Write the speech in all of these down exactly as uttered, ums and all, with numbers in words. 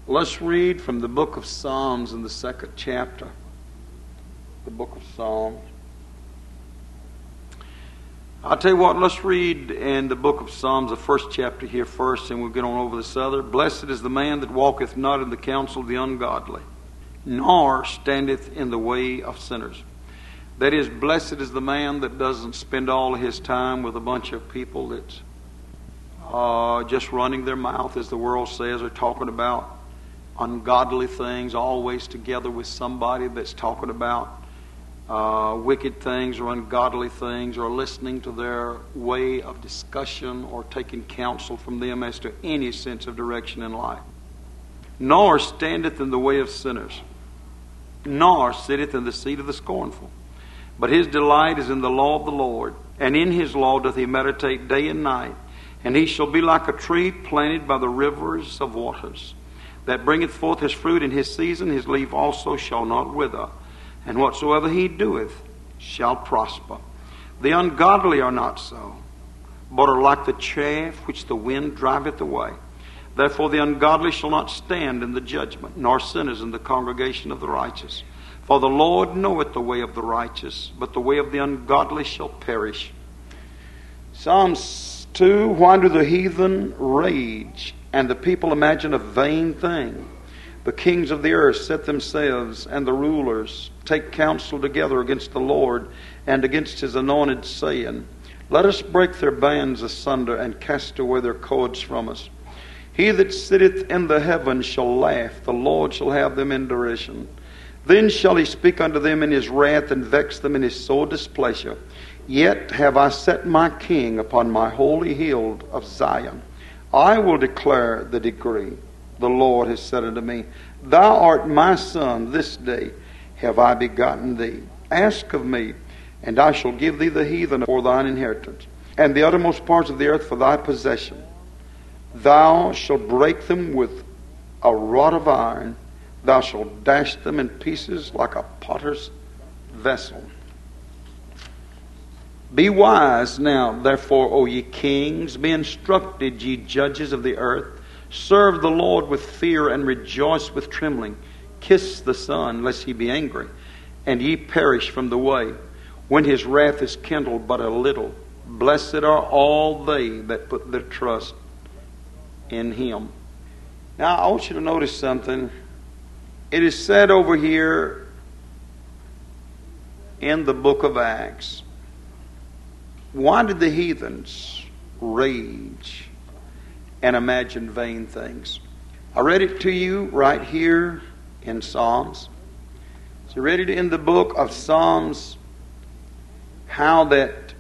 Let's read from the book of Psalms in the second chapter. The book of Psalms. I'll tell you what, let's read in the book of Psalms, the first chapter here first, and we'll get on over this other. Blessed is the man that walketh not in the counsel of the ungodly, nor standeth in the way of sinners. That is, blessed is the man that doesn't spend all of his time with a bunch of people that's uh, just running their mouth, as the world says, or talking about ungodly things, always together with somebody that's talking about uh, wicked things or ungodly things, or listening to their way of discussion or taking counsel from them as to any sense of direction in life. Nor standeth in the way of sinners, nor sitteth in the seat of the scornful. But his delight is in the law of the Lord, and in his law doth he meditate day and night. And he shall be like a tree planted by the rivers of waters, that bringeth forth his fruit in his season. His leaf also shall not wither, and whatsoever he doeth shall prosper. The ungodly are not so, but are like the chaff which the wind driveth away. Therefore the ungodly shall not stand in the judgment, nor sinners in the congregation of the righteous. For the Lord knoweth the way of the righteous, but the way of the ungodly shall perish. Psalms two, why do the heathen rage, and the people imagine a vain thing? The kings of the earth set themselves, and the rulers take counsel together against the Lord and against his anointed, saying, Let us break their bands asunder, and cast away their cords from us. He that sitteth in the heavens shall laugh, the Lord shall have them in derision. Then shall he speak unto them in his wrath, and vex them in his sore displeasure. Yet have I set my king upon my holy hill of Zion. I will declare the decree. The Lord has said unto me, Thou art my son, this day have I begotten thee. Ask of me, and I shall give thee the heathen for thine inheritance, and the uttermost parts of the earth for thy possession. Thou shalt break them with a rod of iron. Thou shalt dash them in pieces like a potter's vessel. Be wise now, therefore, O ye kings. Be instructed, ye judges of the earth. Serve the Lord with fear, and rejoice with trembling. Kiss the Son, lest he be angry, and ye perish from the way, when his wrath is kindled but a little. Blessed are all they that put their trust in him. Now, I want you to notice something. It is said over here in the book of Acts, why did the heathens rage and imagine vain things? I read it to you right here in Psalms. So I read it in the book of Psalms, how that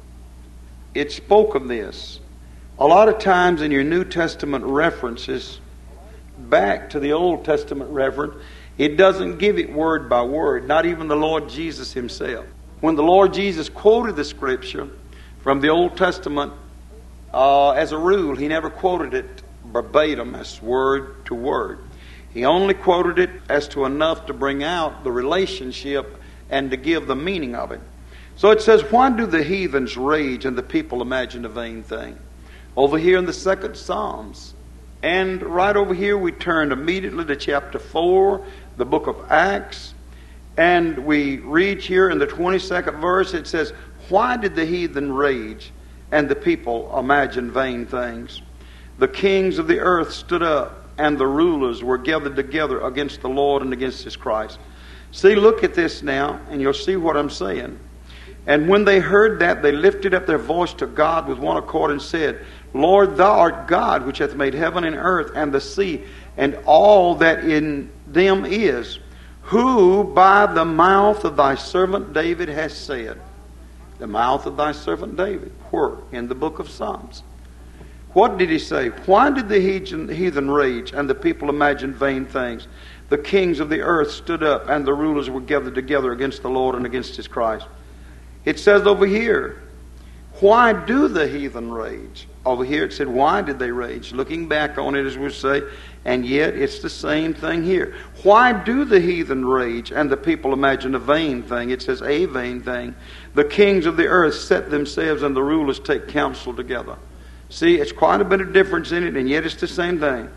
it spoke of this. A lot of times in your New Testament references back to the Old Testament reference, it doesn't give it word by word, not even the Lord Jesus himself. When the Lord Jesus quoted the scripture from the Old Testament, uh, as a rule, he never quoted it verbatim as word to word. He only quoted it as to enough to bring out the relationship and to give the meaning of it. So it says, why do the heathens rage and the people imagine a vain thing? Over here in the second Psalms. And right over here we turn immediately to chapter four, the book of Acts. And we read here in the twenty-second verse, it says, why did the heathen rage and the people imagine vain things? The kings of the earth stood up, and the rulers were gathered together against the Lord and against his Christ. See, look at this now, and you'll see what I'm saying. And when they heard that, they lifted up their voice to God with one accord and said, Lord, thou art God, which hath made heaven and earth and the sea, and all that in them is, who by the mouth of thy servant David has said. The mouth of thy servant David. Where? In the book of Psalms. What did he say? Why did the heathen rage and the people imagine vain things? The kings of the earth stood up, and the rulers were gathered together against the Lord and against his Christ. It says over here, why do the heathen rage? Over here it said, why did they rage? Looking back on it, as we say, and yet it's the same thing here. Why do the heathen rage and the people imagine a vain thing? It says a vain thing. The kings of the earth set themselves, and the rulers take counsel together. See, it's quite a bit of difference in it, and yet it's the same thing.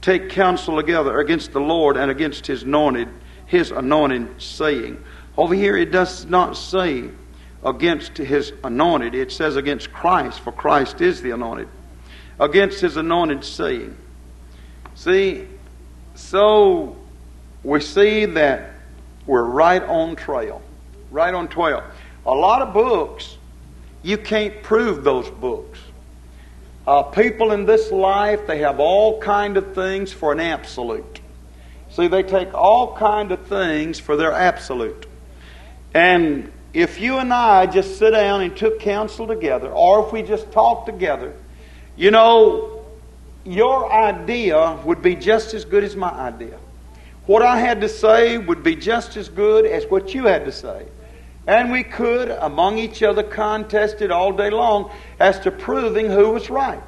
take counsel together against the Lord and against his anointed, his anointed, saying. Over here it does not say against his anointed. It says against Christ, for Christ is the anointed. Against his anointed, saying. See, so we see that we're right on trail. Right on trail. A lot of books, you can't prove those books. Uh, people in this life, they have all kind of things for an absolute. See, they take all kind of things for their absolute. And if you and I just sit down and took counsel together, or if we just talk together, you know, your idea would be just as good as my idea. What I had to say would be just as good as what you had to say. And we could, among each other, contest it all day long as to proving who was right.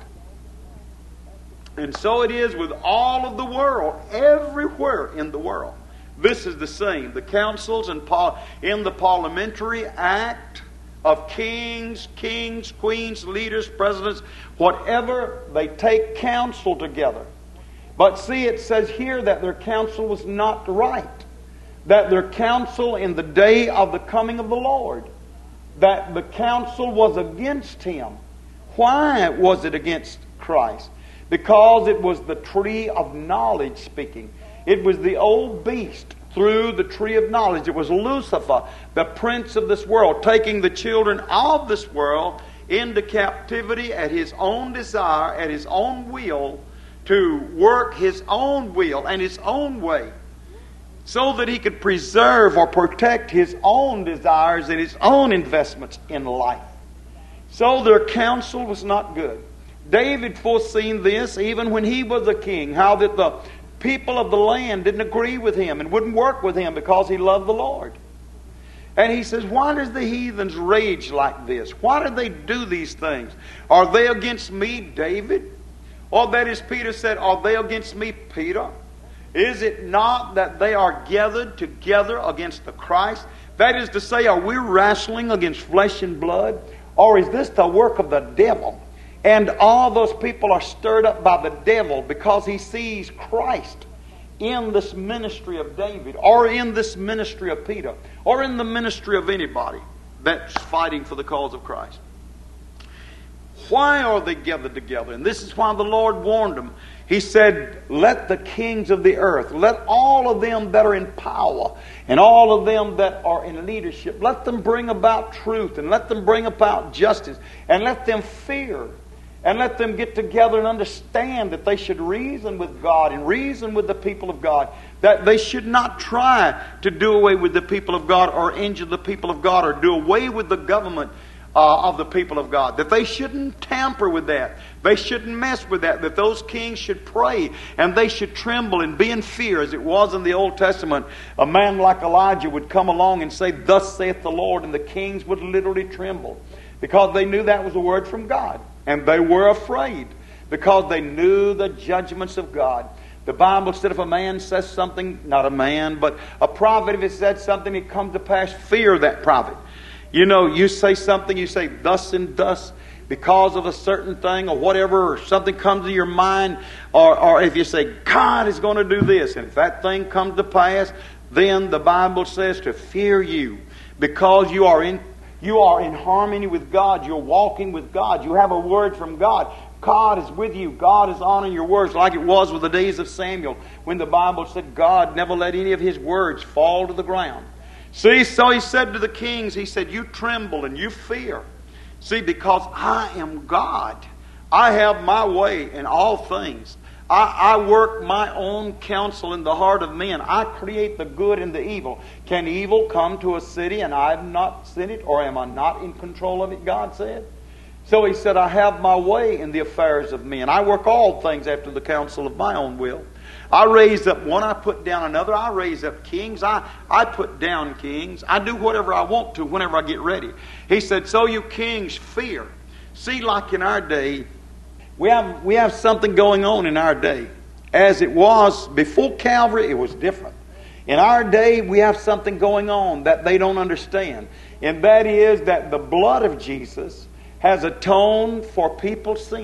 And so it is with all of the world, everywhere in the world. This is the same. The councils and in the parliamentary act of kings, kings, queens, leaders, presidents, whatever, they take counsel together. But see, it says here that their counsel was not right. That their counsel in the day of the coming of the Lord, that the counsel was against him. Why was it against Christ? Because it was the tree of knowledge speaking. It was the old beast through the tree of knowledge. It was Lucifer, the prince of this world, taking the children of this world into captivity at his own desire, at his own will, to work his own will and his own way, so that he could preserve or protect his own desires and his own investments in life. So their counsel was not good. David foreseen this even when he was a king, how that the people of the land didn't agree with him and wouldn't work with him because he loved the Lord. And he says, why does the heathens rage like this? Why do they do these things? Are they against me, David? Or that is, Peter said, are they against me, Peter? Is it not that they are gathered together against the Christ? That is to say, are we wrestling against flesh and blood? Or is this the work of the devil? And all those people are stirred up by the devil because he sees Christ in this ministry of David, or in this ministry of Peter, or in the ministry of anybody that's fighting for the cause of Christ. Why are they gathered together? And this is why the Lord warned them. He said, let the kings of the earth, let all of them that are in power, and all of them that are in leadership, let them bring about truth, and let them bring about justice, and let them fear. And let them get together and understand that they should reason with God and reason with the people of God. That they should not try to do away with the people of God or injure the people of God or do away with the government uh, of the people of God. That they shouldn't tamper with that. They shouldn't mess with that. That those kings should pray and they should tremble and be in fear. As it was in the Old Testament, a man like Elijah would come along and say, thus saith the Lord, and the kings would literally tremble. Because they knew that was a word from God. And they were afraid because they knew the judgments of God. The Bible said if a man says something, not a man, but a prophet, if it said something, it comes to pass, fear that prophet. You know, you say something, you say thus and thus because of a certain thing or whatever, or something comes to your mind, or, or if you say God is going to do this, and if that thing comes to pass, then the Bible says to fear you because you are in You are in harmony with God. You're walking with God. You have a word from God. God is with you. God is honoring your words, like it was with the days of Samuel when the Bible said God never let any of his words fall to the ground. See, so he said to the kings, he said, you tremble and you fear. See, because I am God. I have my way in all things. I, I work my own counsel in the heart of men. I create the good and the evil. Can evil come to a city and I have not sent it? Or am I not in control of it, God said? So he said, I have my way in the affairs of men. I work all things after the counsel of my own will. I raise up one, I put down another. I raise up kings. I, I put down kings. I do whatever I want to whenever I get ready. He said, so you kings fear. See, like in our day, We have we have something going on in our day. As it was before Calvary, it was different. In our day, we have something going on that they don't understand. And that is that the blood of Jesus has atoned for people's sins.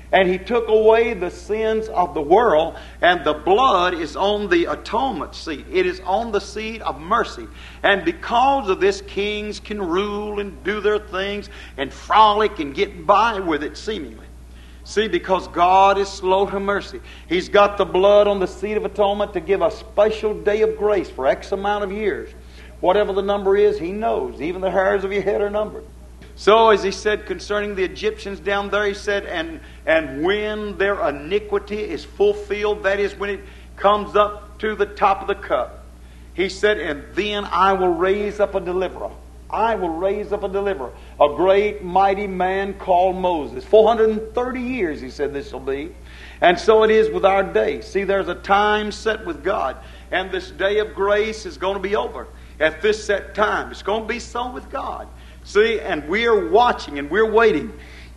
And He took away the sins of the world, and the blood is on the atonement seat. It is on the seat of mercy. And because of this, kings can rule and do their things and frolic and get by with it seemingly. See, because God is slow to mercy. He's got the blood on the seat of atonement to give a special day of grace for X amount of years. Whatever the number is, He knows. Even the hairs of your head are numbered. So as He said concerning the Egyptians down there, He said, and, and when their iniquity is fulfilled, that is when it comes up to the top of the cup, He said, and then I will raise up a deliverer. I will raise up a deliverer. A great mighty man called Moses. four hundred thirty years, He said, this will be. And so it is with our day. See, there's a time set with God. And this day of grace is going to be over at this set time. It's going to be so with God. See, and we are watching and we're waiting.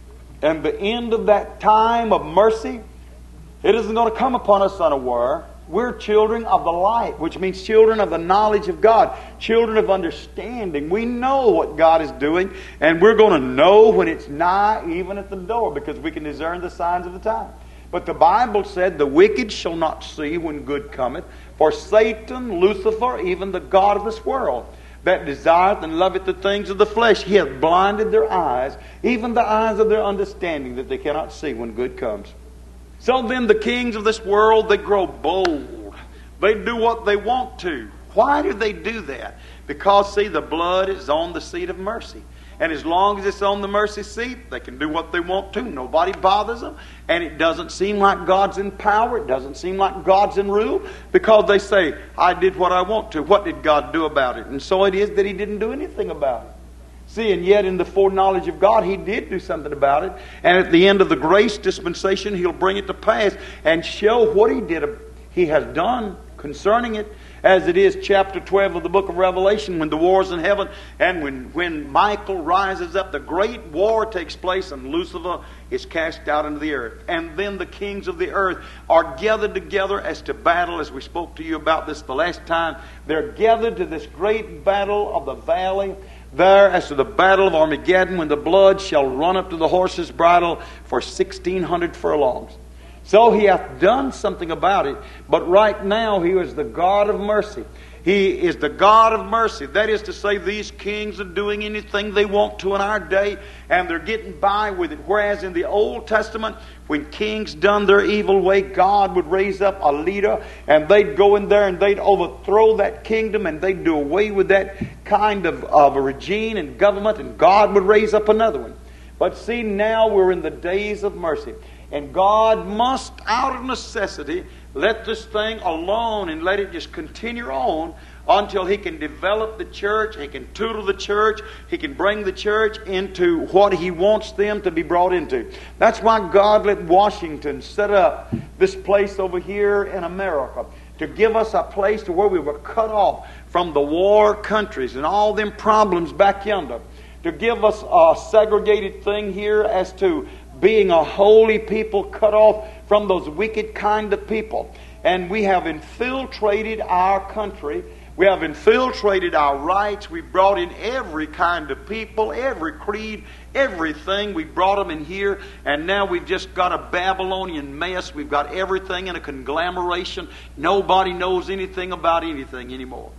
And the end of that time of mercy, it isn't going to come upon us unaware. We're children of the light, which means children of the knowledge of God, children of understanding. We know what God is doing, and we're going to know when it's nigh, even at the door, because we can discern the signs of the time. But the Bible said, the wicked shall not see when good cometh, for Satan, Lucifer, even the god of this world, that desireth and loveth the things of the flesh, he hath blinded their eyes, even the eyes of their understanding, that they cannot see when good comes. So then the kings of this world, they grow bold. They do what they want to. Why do they do that? Because, see, the blood is on the seat of mercy. And as long as it's on the mercy seat, they can do what they want to. Nobody bothers them. And it doesn't seem like God's in power. It doesn't seem like God's in rule. Because they say, I did what I want to. What did God do about it? And so it is that He didn't do anything about it. See, and yet in the foreknowledge of God, He did do something about it. And at the end of the grace dispensation, He'll bring it to pass and show what He did, He has done concerning it. As it is chapter twelve of the book of Revelation, when the war's in heaven, and when, when Michael rises up, the great war takes place, and Lucifer is cast out into the earth. And then the kings of the earth are gathered together as to battle, as we spoke to you about this the last time. They're gathered to this great battle of the valley, there as to the battle of Armageddon, when the blood shall run up to the horse's bridle for sixteen hundred furlongs. So He hath done something about it, but right now He is the God of mercy. He is the God of mercy. That is to say, these kings are doing anything they want to in our day, and they're getting by with it. Whereas in the Old Testament, when kings done their evil way, God would raise up a leader, and they'd go in there and they'd overthrow that kingdom, and they'd do away with that kind of, of a regime and government, and God would raise up another one. But see, now we're in the days of mercy. And God must, out of necessity, let this thing alone and let it just continue on until He can develop the church, He can tutor the church, He can bring the church into what He wants them to be brought into. That's why God let Washington set up this place over here in America, to give us a place to where we were cut off from the war countries and all them problems back yonder. To give us a segregated thing here as to being a holy people cut off from those wicked kind of people. And we have infiltrated our country. We have infiltrated our rights. We brought in every kind of people, every creed, everything. We brought them in here. And now we've just got a Babylonian mess. We've got everything in a conglomeration. Nobody knows anything about anything anymore.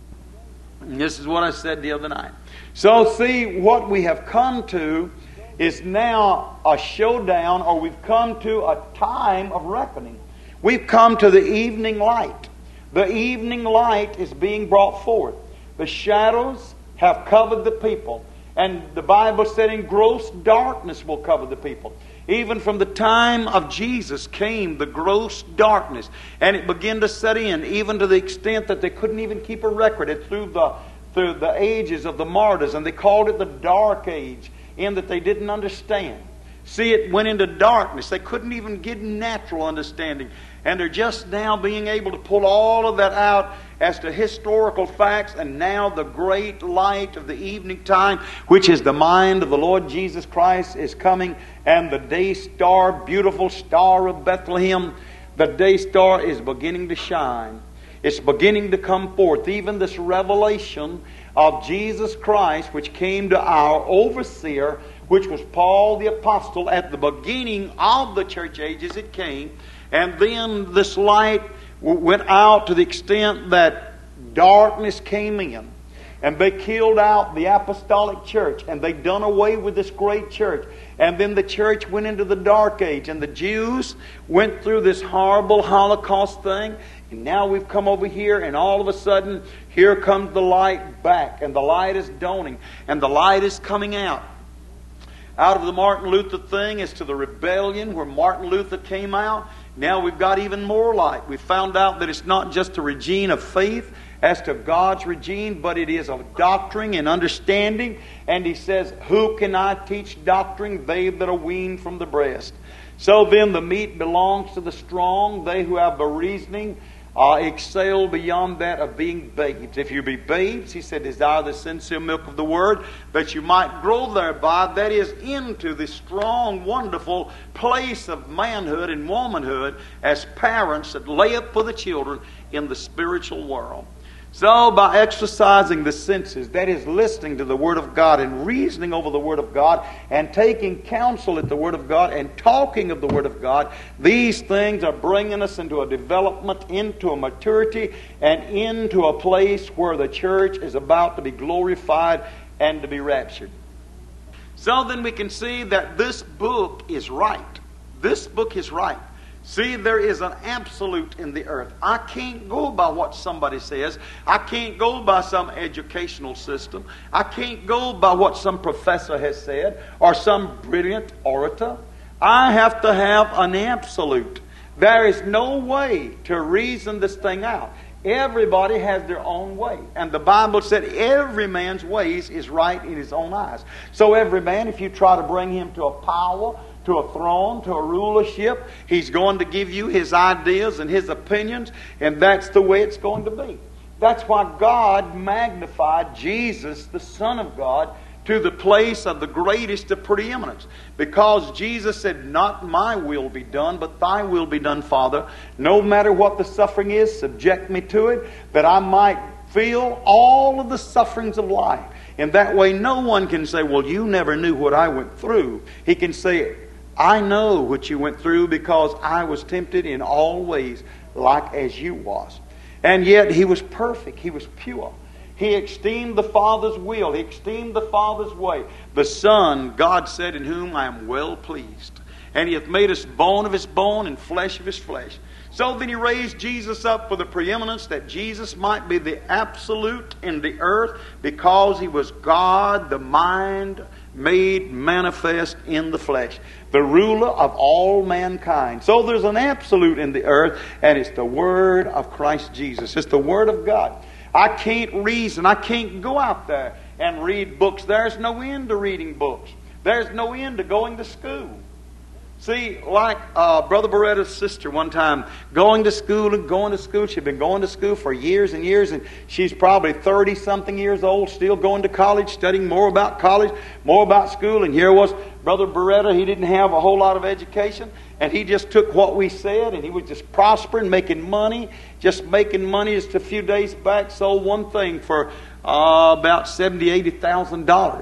And this is what I said the other night. So see, what we have come to is now a showdown, or we've come to a time of reckoning. We've come to the evening light. The evening light is being brought forth. The shadows have covered the people. And the Bible said in gross darkness will cover the people. Even from the time of Jesus came the gross darkness. And it began to set in, even to the extent that they couldn't even keep a record. It through the, through the ages of the martyrs. And they called it the dark age, in that they didn't understand. See, it went into darkness. They couldn't even get natural understanding. And they're just now being able to pull all of that out as to historical facts. And now the great light of the evening time, which is the mind of the Lord Jesus Christ, is coming. And the day star, beautiful star of Bethlehem, the day star is beginning to shine. It's beginning to come forth. Even this revelation of Jesus Christ, which came to our overseer which was Paul the Apostle at the beginning of the church age as it came. And then this light went out to the extent that darkness came in. And they killed out the apostolic church. And they done away with this great church. And then the church went into the dark age. And the Jews went through this horrible Holocaust thing. And now we've come over here, and all of a sudden, here comes the light back. And the light is dawning. And the light is coming out. Out of the Martin Luther thing as to the rebellion where Martin Luther came out. Now we've got even more light. We found out that it's not just a regime of faith as to God's regime, but it is of doctrine and understanding. And he says, who can I teach doctrine? They that are weaned from the breast. So then the meat belongs to the strong. They who have the reasoning uh, excel beyond that of being babes. If you be babes, he said, desire the sincere milk of the word, that you might grow thereby, that is, into the strong, wonderful place of manhood and womanhood as parents that lay up for the children in the spiritual world. So by exercising the senses, that is listening to the Word of God and reasoning over the Word of God and taking counsel at the Word of God and talking of the Word of God, these things are bringing us into a development, into a maturity, and into a place where the church is about to be glorified and to be raptured. So then we can see that this book is right. This book is right. See, there is an absolute in the earth. I can't go by what somebody says. I can't go by some educational system. I can't go by what some professor has said or some brilliant orator. I have to have an absolute. There is no way to reason this thing out. Everybody has their own way. And the Bible said every man's ways is right in his own eyes. So every man, if you try to bring him to a power, to a throne, to a rulership, he's going to give you his ideas and his opinions, and that's the way it's going to be. That's why God magnified Jesus, the Son of God, to the place of the greatest of preeminence. Because Jesus said, not my will be done, but thy will be done, Father. No matter what the suffering is, subject me to it, that I might feel all of the sufferings of life. In that way, no one can say, well, you never knew what I went through. He can say, I know what you went through because I was tempted in all ways like as you was. And yet he was perfect. He was pure. He esteemed the Father's will. He esteemed the Father's way. The Son, God said, in whom I am well pleased. And he hath made us bone of his bone and flesh of his flesh. So then he raised Jesus up for the preeminence, that Jesus might be the absolute in the earth, because he was God, the mind made manifest in the flesh, the ruler of all mankind. So there's an absolute in the earth, and it's the Word of Christ Jesus. It's the Word of God. I can't reason. I can't go out there and read books. There's no end to reading books. There's no end to going to school. See, like uh, Brother Beretta's sister one time, going to school and going to school. She'd been going to school for years and years, and she's probably thirty-something years old, still going to college, studying more about college, more about school. And here was Brother Beretta. He didn't have a whole lot of education, and he just took what we said, and he was just prospering, making money, just making money. Just a few days back, sold one thing for uh, about seventy thousand dollars, eighty thousand dollars.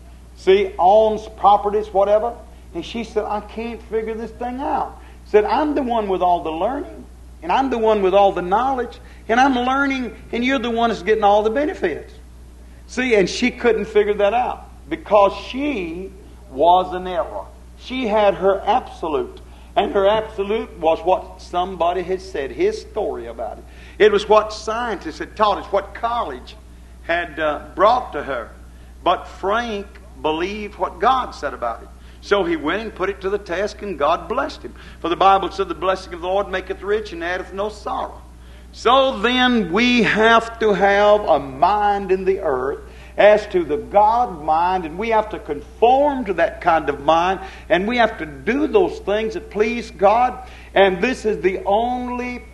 See, owns properties, whatever. And she said, I can't figure this thing out. Said, I'm the one with all the learning. And I'm the one with all the knowledge. And I'm learning, and you're the one that's getting all the benefits. See, and she couldn't figure that out. Because she was an error. She had her absolute. And her absolute was what somebody had said, his story about it. It was what scientists had taught us, what college had uh, brought to her. But Frank believed what God said about it. So he went and put it to the test, and God blessed him. For the Bible said, the blessing of the Lord maketh rich and addeth no sorrow. So then we have to have a mind in the earth as to the God mind, and we have to conform to that kind of mind, and we have to do those things that please God. And this is the only,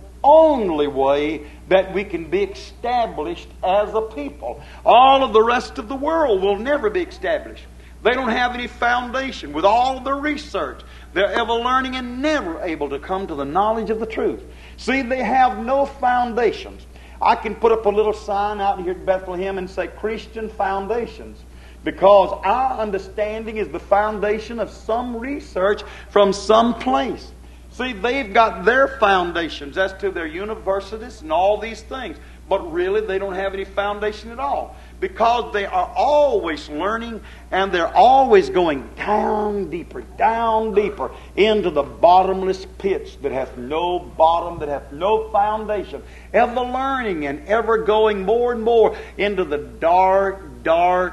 only way that we can be established as a people. All of the rest of the world will never be established. They don't have any foundation. With all their research, they're ever learning and never able to come to the knowledge of the truth. See, they have no foundations. I can put up a little sign out here at Bethlehem and say Christian foundations, Because our understanding is the foundation of some research from some place. See, they've got their foundations as to their universities and all these things. But really, they don't have any foundation at all. Because they are always learning and they're always going down deeper, down deeper into the bottomless pits that hath no bottom, that hath no foundation. Ever learning and ever going more and more into the dark, dark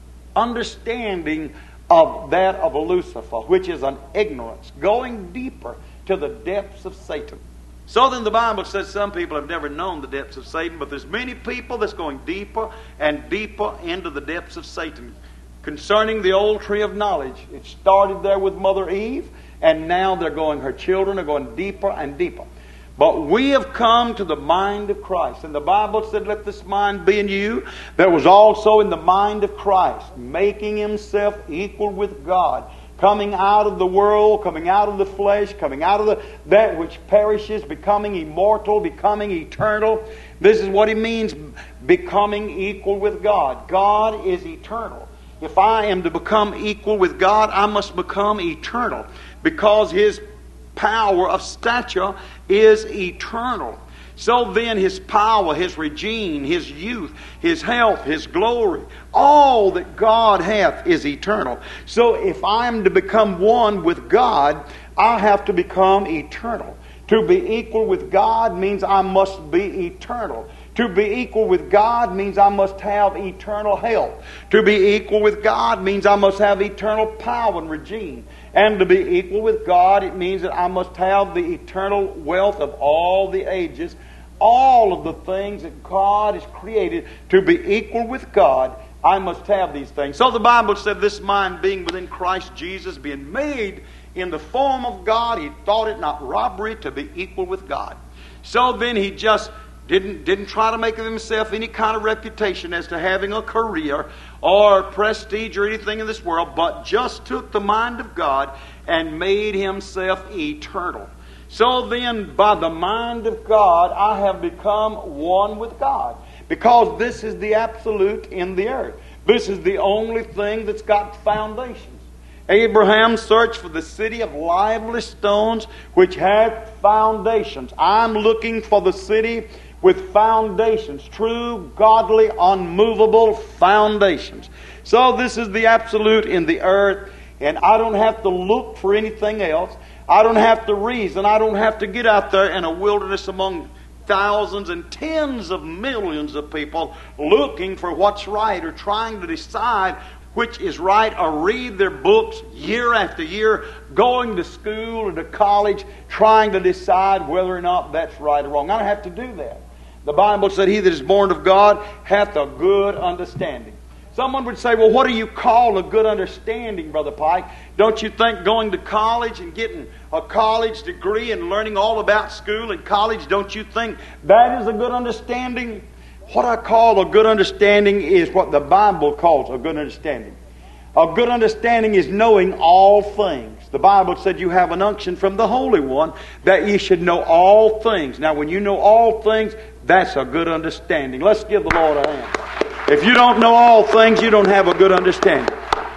understanding of that of Lucifer, which is an ignorance, going deeper to the depths of Satan. So then the Bible says some people have never known the depths of Satan, but there's many people that's going deeper and deeper into the depths of Satan. Concerning the old tree of knowledge, it started there with Mother Eve, and now they're going, her children are going deeper and deeper. But we have come to the mind of Christ. And the Bible said, let this mind be in you that was also in the mind of Christ, making himself equal with God, coming out of the world, coming out of the flesh, coming out of the that which perishes, becoming immortal, becoming eternal. This is what he means, becoming equal with God. God is eternal. If I am to become equal with God, I must become eternal, because his power of stature is eternal. So then his power, his regime, his youth, his health, his glory, all that God hath is eternal. So if I am to become one with God, I have to become eternal. To be equal with God means I must be eternal. To be equal with God means I must have eternal health. To be equal with God means I must have eternal power and regime. And to be equal with God, it means that I must have the eternal wealth of all the ages. All of the things that God has created. To be equal with God, I must have these things. So the Bible said, this mind being within Christ Jesus, being made in the form of God, he thought it not robbery to be equal with God. So then he just didn't, didn't try to make of himself any kind of reputation as to having a career or prestige or anything in this world, but just took the mind of God and made himself eternal. So then, by the mind of God, I have become one with God. Because this is the absolute in the earth. This is the only thing that's got foundations. Abraham searched for the city of lively stones which had foundations. I'm looking for the city with foundations. True, godly, unmovable foundations. So this is the absolute in the earth. And I don't have to look for anything else. I don't have to reason. I don't have to get out there in a wilderness among thousands and tens of millions of people looking for what's right or trying to decide which is right, or read their books year after year, going to school or to college, trying to decide whether or not that's right or wrong. I don't have to do that. The Bible said, he that is born of God hath a good understanding. Someone would say, well, what do you call a good understanding, Brother Pike? Don't you think going to college and getting a college degree and learning all about school and college, don't you think that is a good understanding? What I call a good understanding is what the Bible calls a good understanding. A good understanding is knowing all things. The Bible said you have an unction from the Holy One that ye should know all things. Now, when you know all things, that's a good understanding. Let's give the Lord a hand. If you don't know all things, you don't have a good understanding.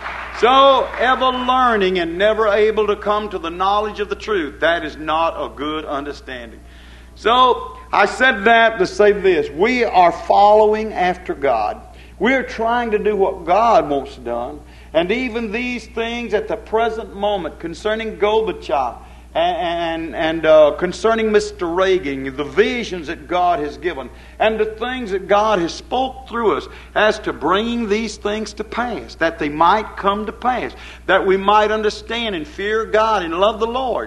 So, ever learning and never able to come to the knowledge of the truth, that is not a good understanding. So, I said that to say this. We are following after God. We're trying to do what God wants done. And even these things at the present moment concerning Gorbachev and, and, and uh, concerning Mister Reagan, the visions that God has given, and the things that God has spoke through us as to bringing these things to pass, that they might come to pass, that we might understand and fear God and love the Lord.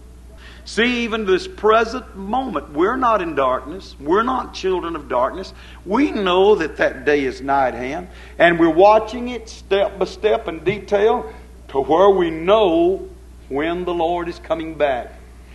See, even this present moment, we're not in darkness. We're not children of darkness. We know that that day is nigh at hand. And we're watching it step by step in detail to where we know when the Lord is coming back.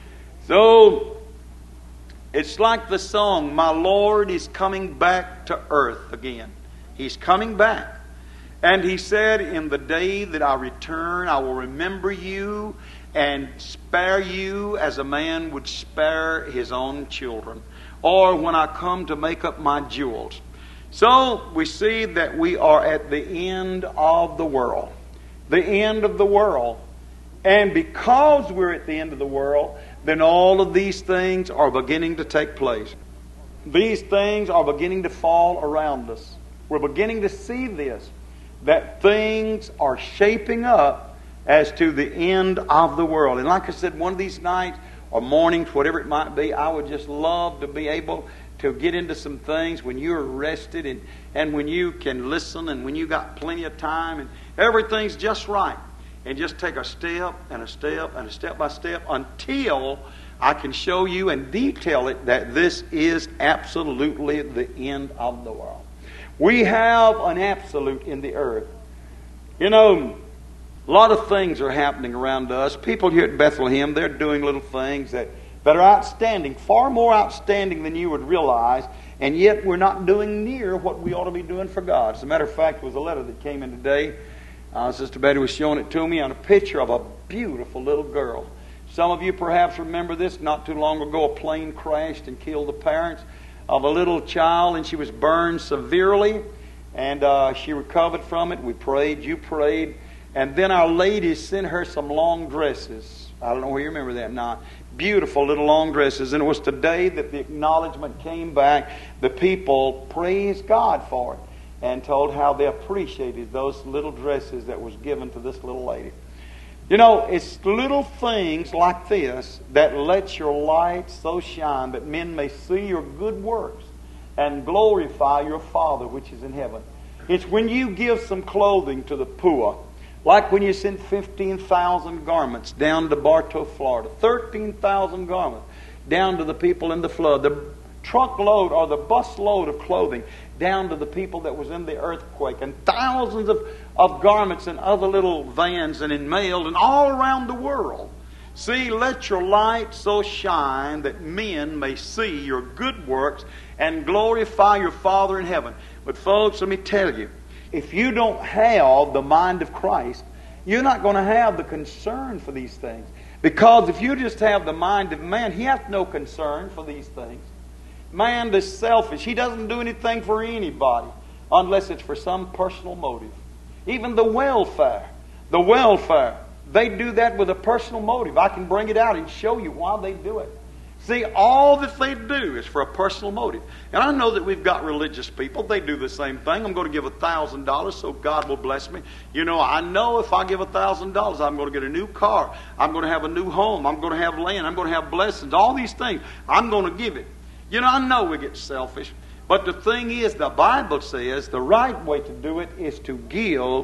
So, it's like the song, my Lord is coming back to earth again. He's coming back. And He said, in the day that I return, I will remember you and spare you as a man would spare his own children, or when I come to make up my jewels. So we see that we are at the end of the world. The end of the world. And because we're at the end of the world, then all of these things are beginning to take place. These things are beginning to fall around us. We're beginning to see this, that things are shaping up as to the end of the world. And like I said, one of these nights or mornings, whatever it might be, I would just love to be able to get into some things when you're rested and, and when you can listen and when you got plenty of time and everything's just right. And just take a step and a step and a step by step until I can show you and detail it that this is absolutely the end of the world. We have an absolute in the earth. You know, a lot of things are happening around us. People here at Bethlehem, they're doing little things that, that are outstanding, far more outstanding than you would realize, and yet we're not doing near what we ought to be doing for God. As a matter of fact, there was a letter that came in today. Uh, Sister Betty was showing it to me on a picture of a beautiful little girl. Some of you perhaps remember this. Not too long ago, a plane crashed and killed the parents of a little child, and she was burned severely, and uh, she recovered from it. We prayed, you prayed, and then Our Lady sent her some long dresses. I don't know where you remember that now. Beautiful little long dresses, and it was today that the acknowledgement came back. The people praised God for it and told how they appreciated those little dresses that was given to this little lady. You know, it's little things like this that let your light so shine that men may see your good works and glorify your Father which is in heaven. It's when you give some clothing to the poor, like when you sent fifteen thousand garments down to Bartow, Florida, thirteen thousand garments down to the people in the flood, the truckload or the busload of clothing down to the people that was in the earthquake, and thousands of, of garments in other little vans and in mail and all around the world. See, let your light so shine that men may see your good works and glorify your Father in heaven. But folks, let me tell you, if you don't have the mind of Christ, you're not going to have the concern for these things. Because if you just have the mind of man, he has no concern for these things. Man is selfish. He doesn't do anything for anybody unless it's for some personal motive. Even the welfare, the welfare, they do that with a personal motive. I can bring it out and show you why they do it. See, all that they do is for a personal motive. And I know that we've got religious people. They do the same thing. I'm going to give a thousand dollars so God will bless me. You know, I know if I give a thousand dollars, I'm going to get a new car. I'm going to have a new home. I'm going to have land. I'm going to have blessings. All these things. I'm going to give it. You know, I know we get selfish. But the thing is, the Bible says the right way to do it is to give.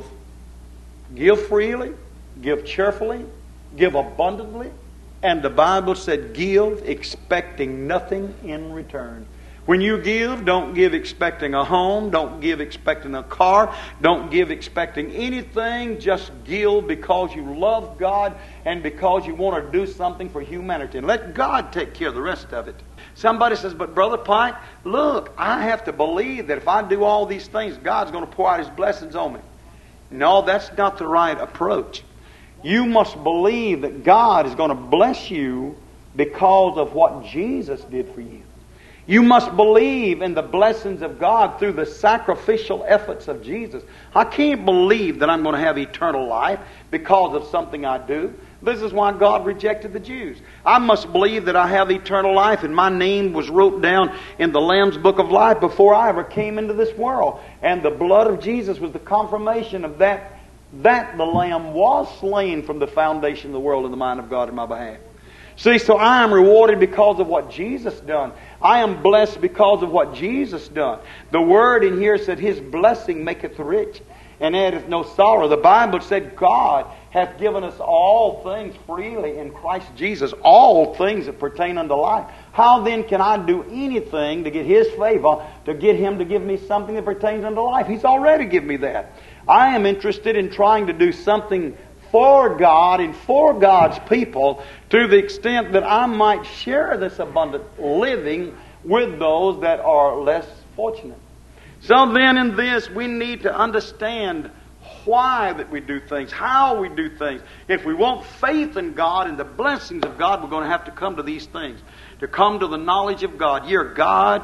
Give freely. Give cheerfully. Give abundantly. And the Bible said, give expecting nothing in return. When you give, don't give expecting a home. Don't give expecting a car. Don't give expecting anything. Just give because you love God and because you want to do something for humanity. And let God take care of the rest of it. Somebody says, but Brother Pike, look, I have to believe that if I do all these things, God's going to pour out His blessings on me. No, that's not the right approach. You must believe that God is going to bless you because of what Jesus did for you. You must believe in the blessings of God through the sacrificial efforts of Jesus. I can't believe that I'm going to have eternal life because of something I do. This is why God rejected the Jews. I must believe that I have eternal life and my name was wrote down in the Lamb's Book of Life before I ever came into this world. And the blood of Jesus was the confirmation of that, that the Lamb was slain from the foundation of the world in the mind of God in my behalf. See, so I am rewarded because of what Jesus done. I am blessed because of what Jesus done. The word in here said, His blessing maketh rich and addeth no sorrow. The Bible said God hath given us all things freely in Christ Jesus, all things that pertain unto life. How then can I do anything to get His favor, to get Him to give me something that pertains unto life? He's already given me that. I am interested in trying to do something for God and for God's people to the extent that I might share this abundant living with those that are less fortunate. So then in this we need to understand why that we do things, how we do things. If we want faith in God and the blessings of God, we're going to have to come to these things. To come to the knowledge of God. You're God's.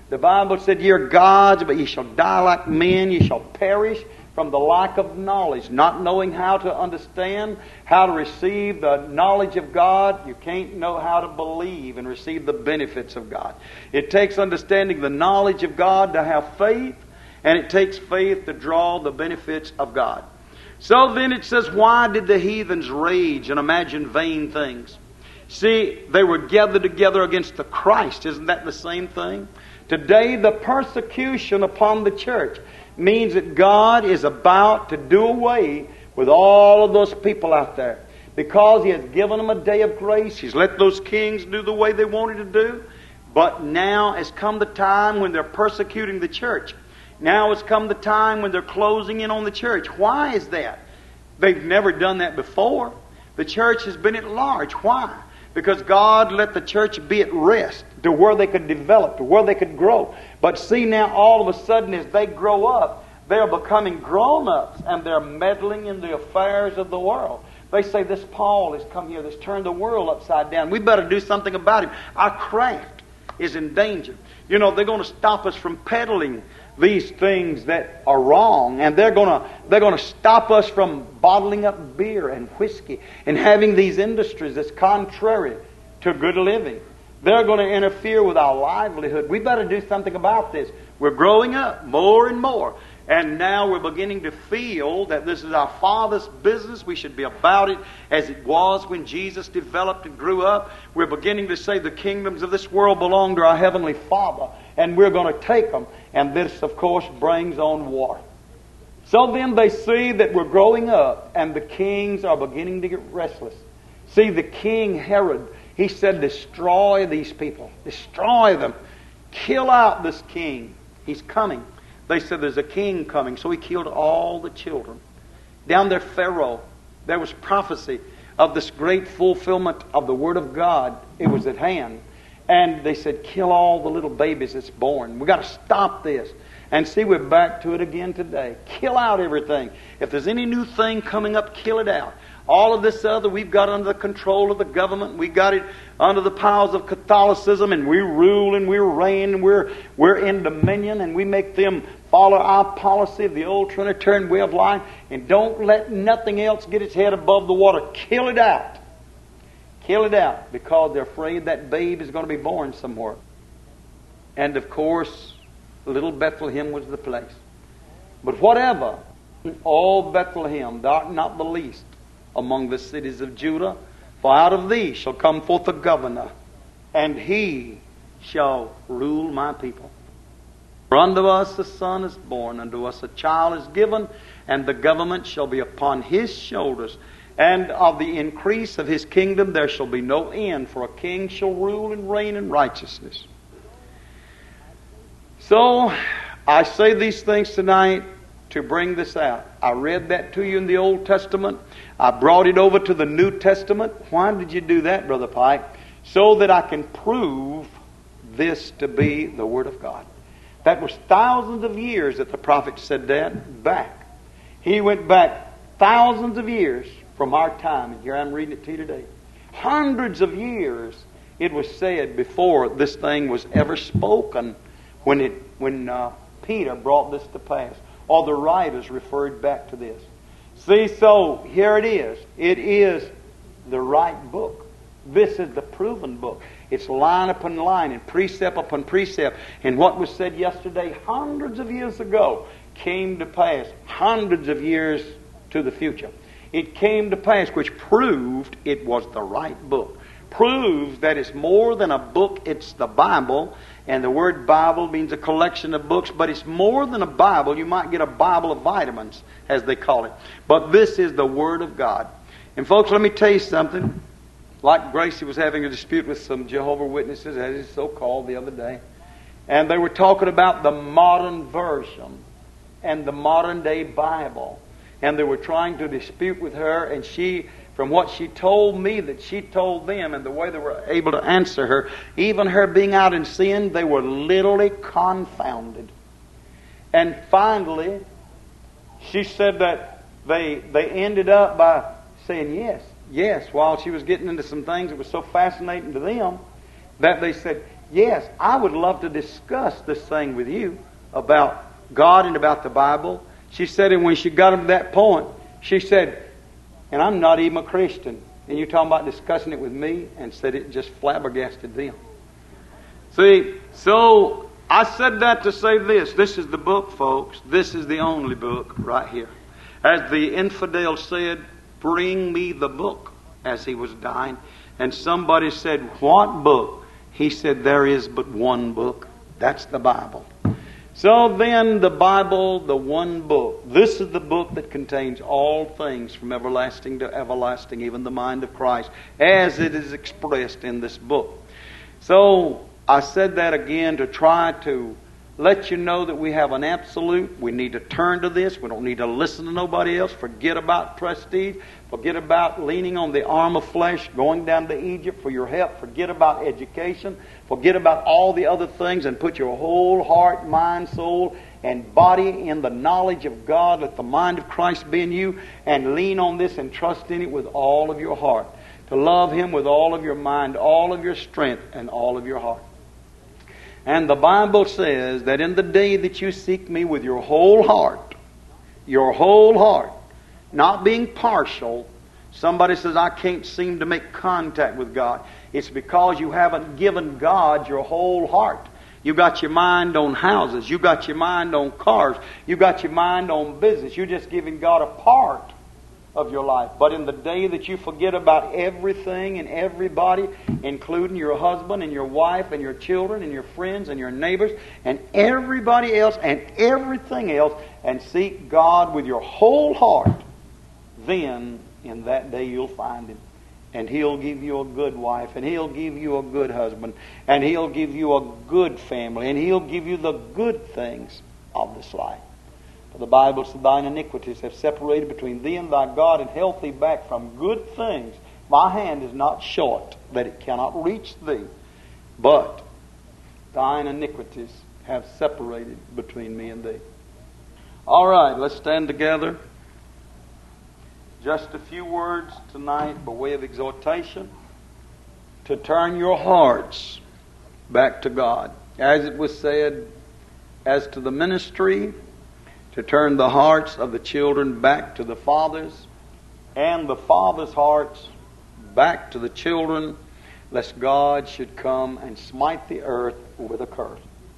The Bible said, "Ye are gods, but ye shall die like men. Ye shall perish from the lack of knowledge." Not knowing how to understand, how to receive the knowledge of God, you can't know how to believe and receive the benefits of God. It takes understanding the knowledge of God to have faith, and it takes faith to draw the benefits of God. So then it says, why did the heathens rage and imagine vain things? See, they were gathered together against the Christ. Isn't that the same thing? Today, the persecution upon the church means that God is about to do away with all of those people out there. Because He has given them a day of grace. He's let those kings do the way they wanted to do. But now has come the time when they're persecuting the church. Now has come the time when they're closing in on the church. Why is that? They've never done that before. The church has been at large. Why? Because God let the church be at rest to where they could develop, to where they could grow. But see now, all of a sudden as they grow up, they're becoming grown-ups and they're meddling in the affairs of the world. They say, this Paul has come here, that's turned the world upside down. We better do something about him. Our craft is in danger. You know, they're going to stop us from peddling these things that are wrong, and they're going to they're going to stop us from bottling up beer and whiskey and having these industries that's contrary to good living. They're going to interfere with our livelihood. We better do something about this. We're growing up more and more, and now we're beginning to feel that this is our Father's business. We should be about it as it was when Jesus developed and grew up. We're beginning to say the kingdoms of this world belong to our Heavenly Father, and we're going to take them. And this, of course, brings on war. So then they see that we're growing up, and the kings are beginning to get restless. See, the king Herod, he said, destroy these people. Destroy them. Kill out this king. He's coming. They said there's a king coming. So he killed all the children. Down there, Pharaoh, there was prophecy of this great fulfillment of the Word of God. It was at hand. And they said, kill all the little babies that's born. We've got to stop this. And see, we're back to it again today. Kill out everything. If there's any new thing coming up, kill it out. All of this other, we've got under the control of the government. We got it under the powers of Catholicism, and we rule and we reign, and we're, we're in dominion, and we make them follow our policy of the old Trinitarian way of life. And don't let nothing else get its head above the water. Kill it out. Kill it out, because they're afraid that babe is going to be born somewhere. And of course, little Bethlehem was the place. But whatever, O Bethlehem, thou art not the least among the cities of Judah, for out of thee shall come forth a governor, and he shall rule my people. For unto us a son is born, unto us a child is given, and the government shall be upon his shoulders. And of the increase of his kingdom there shall be no end, for a king shall rule and reign in righteousness. So, I say these things tonight to bring this out. I read that to you in the Old Testament. I brought it over to the New Testament. Why did you do that, Brother Pike? So that I can prove this to be the Word of God. That was thousands of years that the prophet said that back. He went back thousands of years from our time, and here I'm reading it to you today. Hundreds of years it was said before this thing was ever spoken, when it when uh, Peter brought this to pass. All the writers referred back to this. See, so here it is. It is the right book. This is the proven book. It's line upon line and precept upon precept. And what was said yesterday, hundreds of years ago, came to pass hundreds of years to the future. It came to pass, which proved it was the right book. Proves that it's more than a book, it's the Bible. And the word Bible means a collection of books, but it's more than a Bible. You might get a Bible of vitamins, as they call it. But this is the Word of God. And folks, let me tell you something. Like Gracie was having a dispute with some Jehovah's Witnesses, as it's so called, the other day. And they were talking about the modern version and the modern day Bible. And they were trying to dispute with her, and she, from what she told me that she told them and the way they were able to answer her, even her being out in sin, they were literally confounded. And finally, she said that they they ended up by saying yes, yes, while she was getting into some things that was so fascinating to them, that they said, yes, I would love to discuss this thing with you about God and about the Bible. She said, and when she got to that point, she said, and I'm not even a Christian, and you're talking about discussing it with me, and said it just flabbergasted them. See, so I said that to say this. This is the book, folks. This is the only book right here. As the infidel said, bring me the book, as he was dying. And somebody said, what book? He said, there is but one book. That's the Bible. So then the Bible, the one book, this is the book that contains all things from everlasting to everlasting, even the mind of Christ, as it is expressed in this book. So I said that again to try to let you know that we have an absolute. We need to turn to this. We don't need to listen to nobody else. Forget about prestige. Forget about leaning on the arm of flesh, going down to Egypt for your help. Forget about education. Forget about all the other things and put your whole heart, mind, soul, and body in the knowledge of God. Let the mind of Christ be in you, and lean on this and trust in it with all of your heart. To love Him with all of your mind, all of your strength, and all of your heart. And the Bible says that in the day that you seek me with your whole heart, your whole heart, not being partial. Somebody says, I can't seem to make contact with God. It's because you haven't given God your whole heart. You got your mind on houses. You got your mind on cars. You got your mind on business. You're just giving God a part of your life. But in the day that you forget about everything and everybody, including your husband and your wife and your children and your friends and your neighbors and everybody else and everything else, and seek God with your whole heart, then in that day you'll find Him. And He'll give you a good wife, and He'll give you a good husband, and He'll give you a good family, and He'll give you the good things of this life. For the Bible says, thine iniquities have separated between thee and thy God, and held thee back from good things. My hand is not short, that it cannot reach thee, but thine iniquities have separated between me and thee. All right, let's stand together. Just a few words tonight by way of exhortation to turn your hearts back to God. As it was said, as to the ministry, to turn the hearts of the children back to the fathers, and the fathers' hearts back to the children, lest God should come and smite the earth with a curse.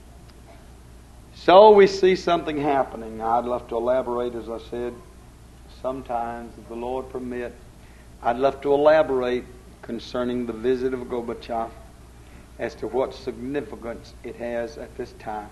So we see something happening. I'd love to elaborate, as I said, sometimes, if the Lord permit. I'd love to elaborate concerning the visit of Gorbachev as to what significance it has at this time.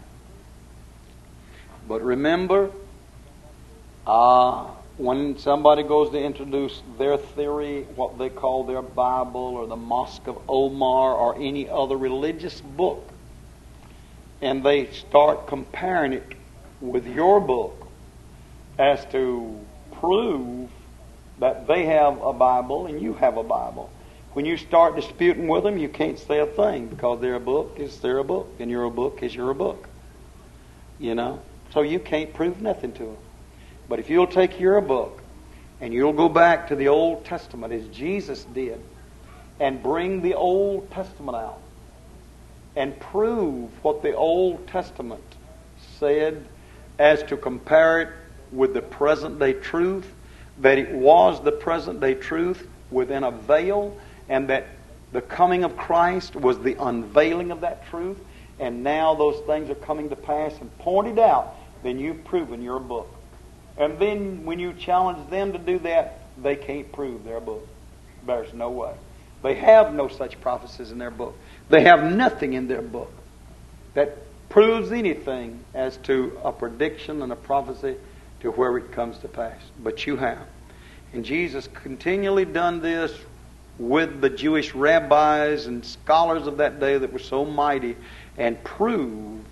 But remember, uh, when somebody goes to introduce their theory, what they call their Bible or the Mosque of Omar or any other religious book, and they start comparing it with your book as to prove that they have a Bible and you have a Bible. When you start disputing with them, you can't say a thing, because their book is their book and your book is your book. You know? So you can't prove nothing to them. But if you'll take your book and you'll go back to the Old Testament as Jesus did, and bring the Old Testament out and prove what the Old Testament said as to compare it with the present day truth, that it was the present day truth within a veil, and that the coming of Christ was the unveiling of that truth, and now those things are coming to pass and pointed out, then you've proven your book. And then when you challenge them to do that, they can't prove their book. There's no way. They have no such prophecies in their book. They have nothing in their book that proves anything as to a prediction and a prophecy to where it comes to pass. But you have. And Jesus continually done this with the Jewish rabbis and scholars of that day that were so mighty, and proved,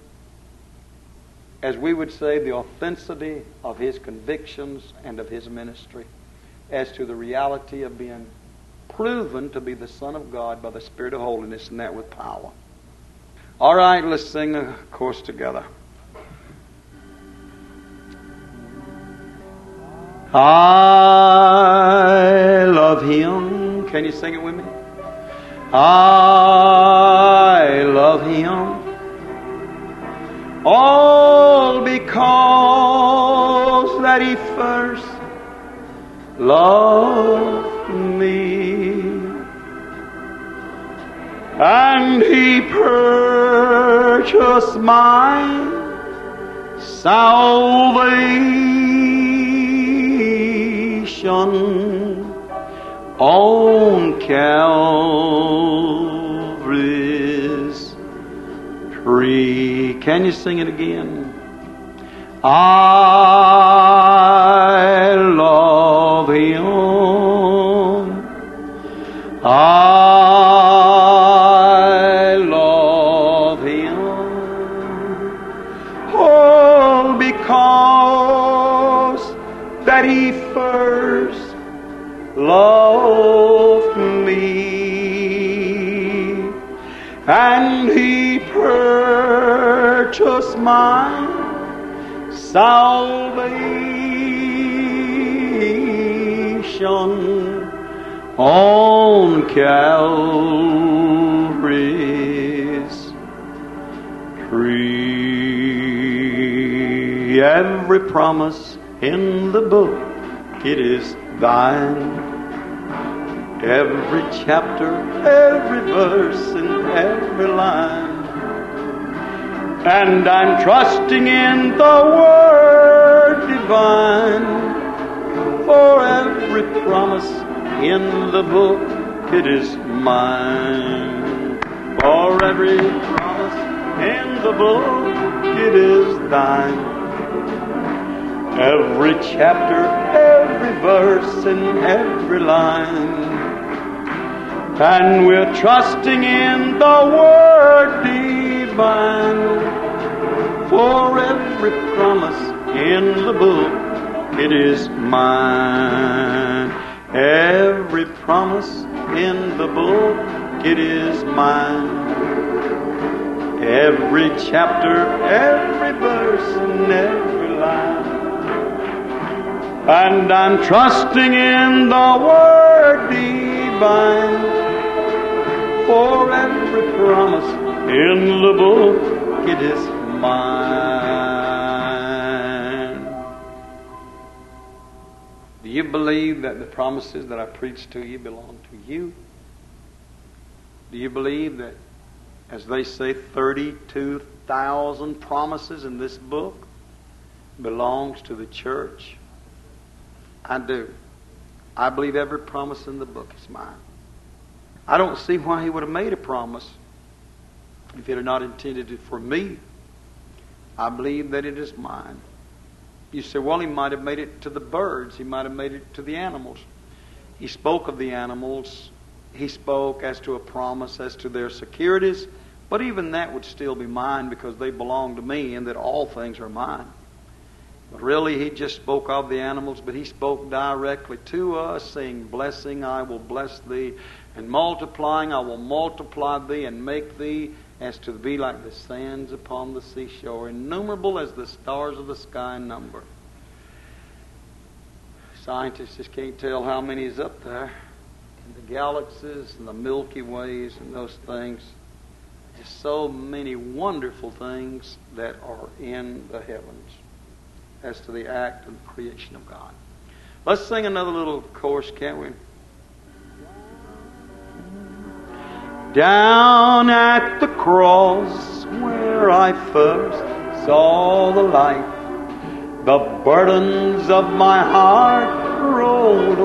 as we would say, the authenticity of His convictions and of His ministry as to the reality of being proven to be the Son of God by the Spirit of holiness, and that with power. All right, let's sing a chorus together. I love Him. Can you sing it with me? I love that He first loved me, and He purchased my salvation on Calvary's tree. Can you sing it again? I love Him. I love Him. Oh, because that He first loved me, and He purchased my salvation on Calvary's tree. Every promise in the book, it is thine. Every chapter, every verse, and every line. And I'm trusting in the Word divine. For every promise in the book, it is mine. For every promise in the book, it is thine. Every chapter, every verse, and every line. And we're trusting in the Word divine. For every promise in the book, it is mine. Every promise in the book, it is mine. Every chapter, every verse, and every line. And I'm trusting in the Word divine. For every promise in the book, it is mine. Do you believe that the promises that I preach to you belong to you? Do you believe that, as they say, thirty-two thousand promises in this book belongs to the church? I do. I believe every promise in the book is mine. I don't see why He would have made a promise if it had not intended it for me. I believe that it is mine. You say, well, He might have made it to the birds. He might have made it to the animals. He spoke of the animals. He spoke as to a promise, as to their securities. But even that would still be mine because they belong to me and that all things are mine. But really, He just spoke of the animals, but He spoke directly to us, saying, blessing, I will bless thee, and multiplying, I will multiply thee, and make thee as to be like the sands upon the seashore, innumerable as the stars of the sky in number. Scientists just can't tell how many is up there. And the galaxies and the Milky Ways and those things. Just so many wonderful things that are in the heavens as to the act of the creation of God. Let's sing another little chorus, can't we? Down at the cross where I first saw the light, the burdens of my heart rolled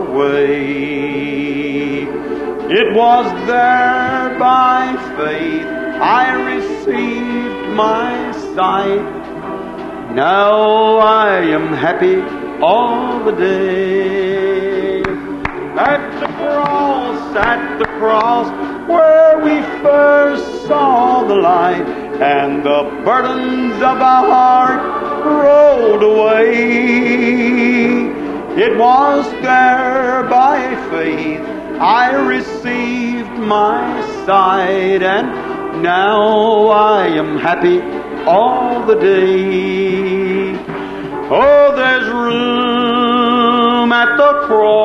away. It was there by faith I received my sight. Now I am happy all the day. At the cross, at the cross, where we first saw the light, and the burdens of our heart rolled away. It was there by faith I received my sight, and now I am happy all the day. Oh, there's room at the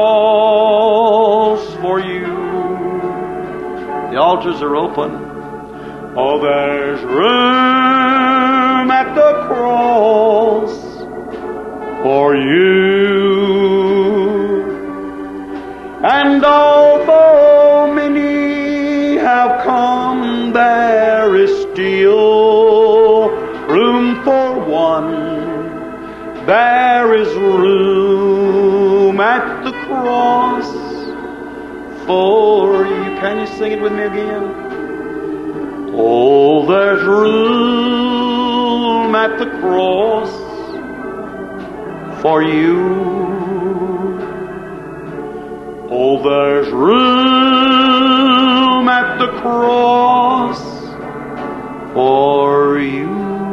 cross for you. The altars are open. Oh, there's room at the cross for you. is still room for one. There is room at the cross for you. Can you sing it with me again? Oh, there's room at the cross for you. Oh, there's room at the cross for you.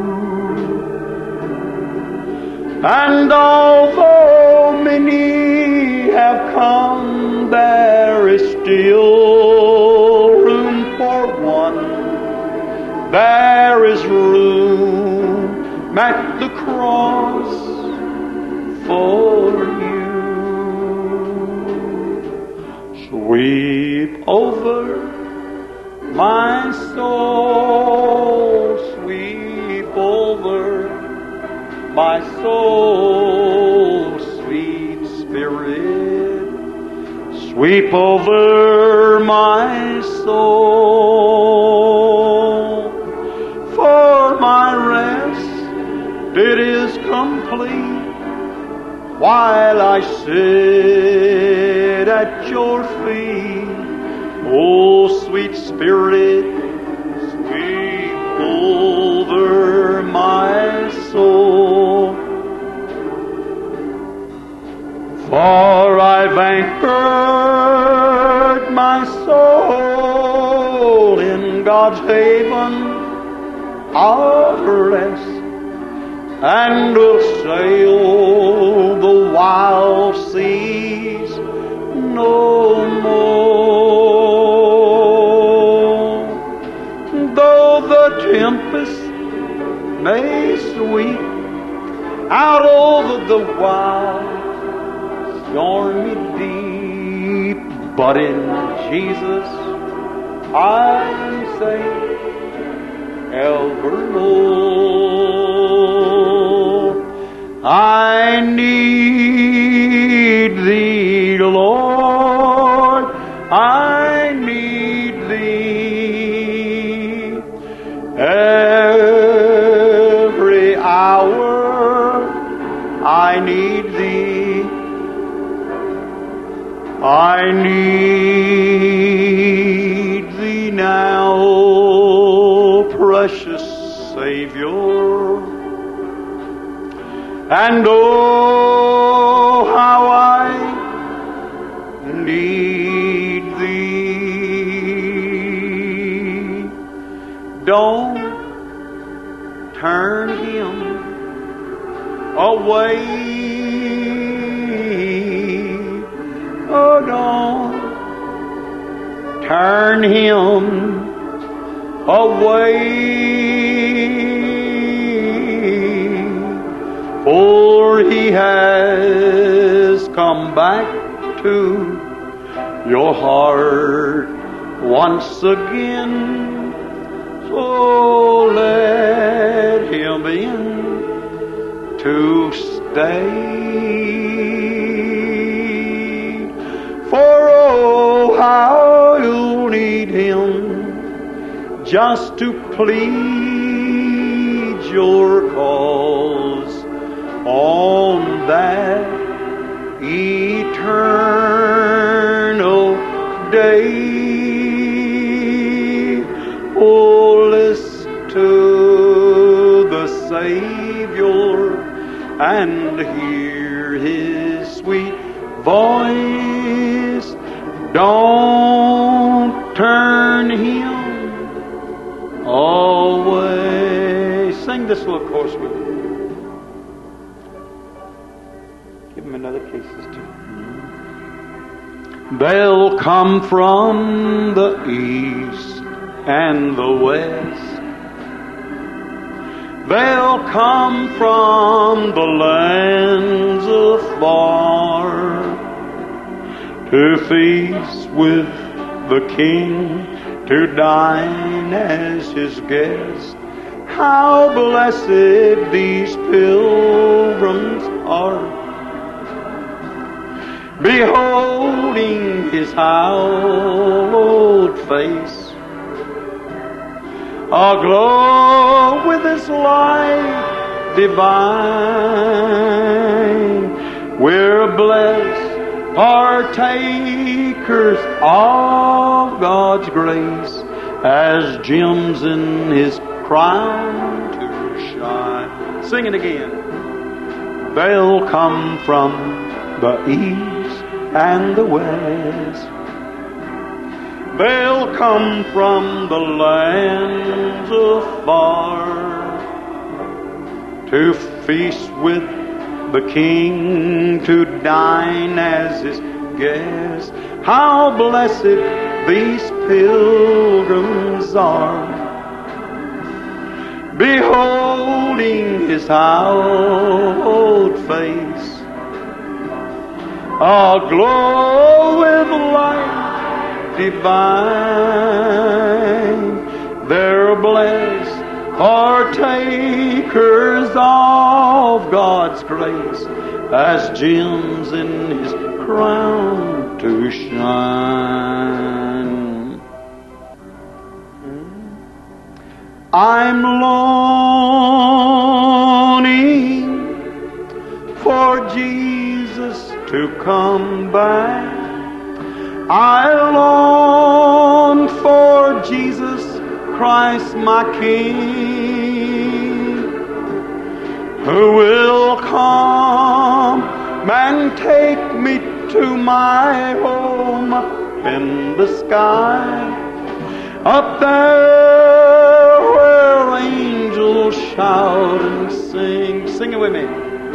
And although many have come, there is still room for one. There is room at the cross for you. Sweep over my soul, sweep over my soul, sweet Spirit, sweep over my soul. For my rest, it is complete while I sit at your feet. Oh, sweet Spirit, sweep over my soul. For I've anchored my soul in God's haven of rest, and will sail the wild seas no more. Though the tempest may sweep out over the wild stormy deep, but in Jesus I am safe evermore. I need Thee, Lord, I need Thee every hour. I need Thee, I need Thee now, precious Savior. And oh, how I need Thee. Don't turn Him away. Oh, don't turn Him away, for He has come back to your heart once again. So let Him in to stay. For oh, how you'll need Him just to plead your cause on that eternal day. Oh, listen to the Savior and hear His sweet voice. Don't turn Him away. Sing this little chorus with me. Give Him another case this time. They'll come from the east and the west. They'll come from the lands afar to feast with the King, to dine as His guest. How blessed these pilgrims are, beholding His hallowed face. aglow with His light divine. We're blessed partakers of God's grace, as gems in His crown to shine. Sing it again. They'll come from the east and the west. They'll come from the lands afar to feast with the King, to dine as His guests. How blessed these pilgrims are, beholding His hallowed face, aglow with light divine. They're blessed partakers of God's grace, as gems in His crown to shine. I'm longing for Jesus to come back. I long for Jesus Christ, my King, who will come and take me to my home up in the sky, up there where angels shout and sing. Sing it with me.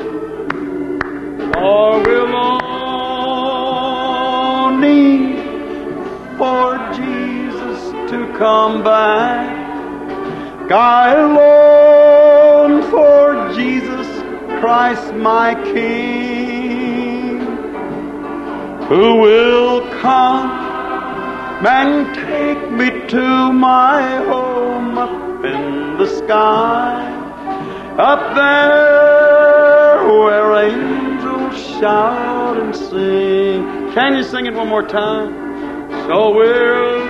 For we're longing for Jesus to come back. I long for Jesus Christ, my King, who will come and take me to my home up in the sky, up there where angels shout and sing. Can you sing it one more time? So we're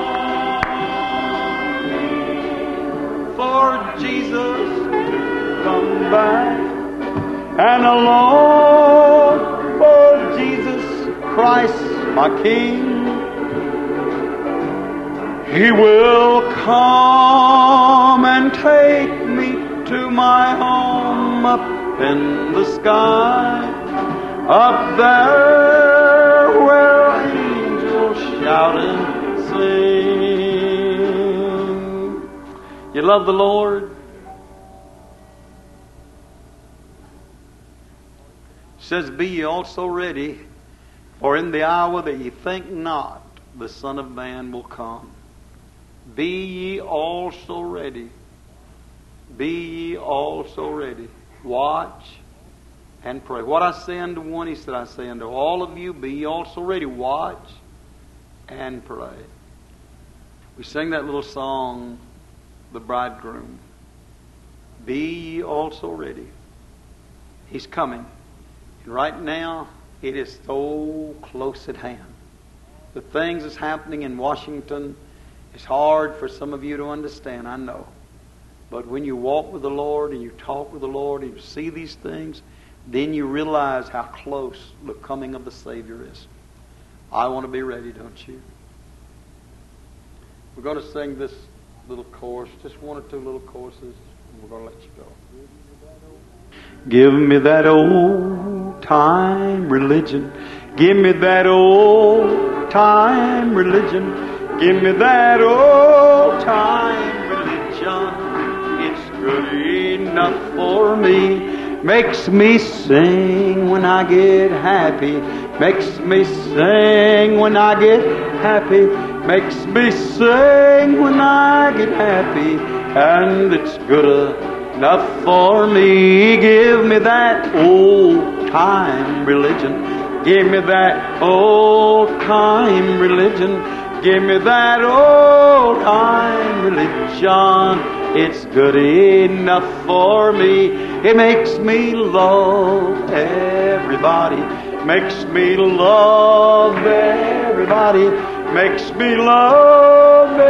longing for Jesus to come back, and along for Jesus Christ, my King. He will come and take me to my home up in the sky, up there where angels shout and sing. You love the Lord? It says, be ye also ready, for in the hour that ye think not, the Son of Man will come. Be ye also ready. Be ye also ready. Watch and pray. What I say unto one, He said, I say unto all of you, be ye also ready. Watch and pray. We sing that little song, The Bridegroom. Be ye also ready. He's coming. And right now, it is so close at hand. The things that's happening in Washington, it's hard for some of you to understand, I know. But when you walk with the Lord and you talk with the Lord and you see these things, then you realize how close the coming of the Savior is. I want to be ready, don't you? We're going to sing this little chorus, just one or two little choruses, and we're going to let you go. Give me that old time religion. Give me that old time religion. Give me that old time religion. It's good enough for me. Makes me sing when I get happy. Makes me sing when I get happy. Makes me sing when I get happy. And it's good enough for me. Give me that old time religion. Give me that old time religion. Give me that old time religion. It's good enough for me. It makes me love everybody. Makes me love everybody. Makes me love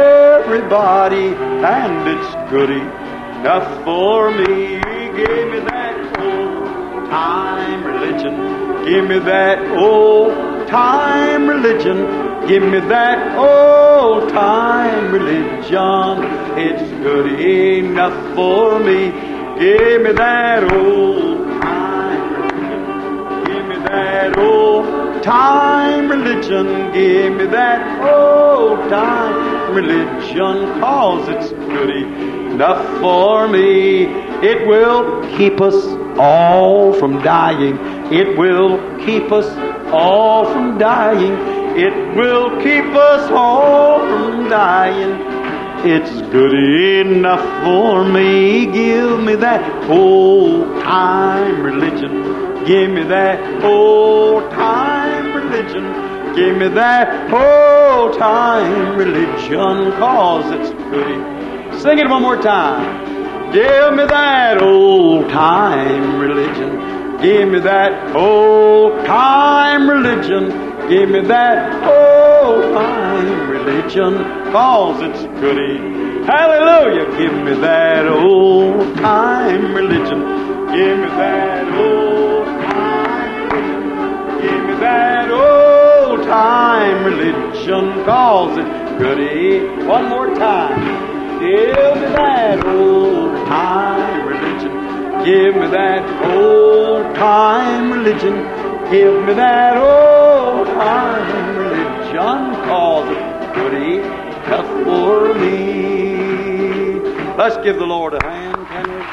everybody, and it's good enough for me. Give me that old time religion. Give me that old time religion. Give me that old time religion. It's good enough for me. Give me that old time religion. Give me that old time religion. Give me that old time religion. 'Cause it's good enough for me. It will keep us all from dying. It will keep us all from dying. It will keep us all from dying. It's good enough for me. Give me that old time religion. Give me that old time religion. Give me that old time religion. 'Cause it's good. Sing it one more time. Give me that old time religion. Give me that old time religion. Give me that old time religion. 'Cause it's goody. Hallelujah. Give me that old time religion. Give me that old time religion. Give me that old time religion. 'Cause it's goody. One more time. Give me that old time religion. Give me that old time religion. Give me that old time religion. 'Cause it's good enough for me. Let's give the Lord a hand, can we?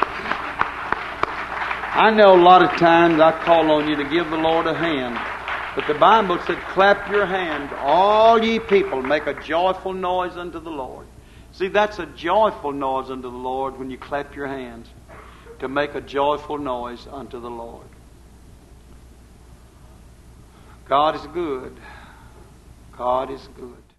I know a lot of times I call on you to give the Lord a hand. But the Bible said, clap your hand, all ye people, make a joyful noise unto the Lord. See, that's a joyful noise unto the Lord when you clap your hands, to make a joyful noise unto the Lord. God is good. God is good.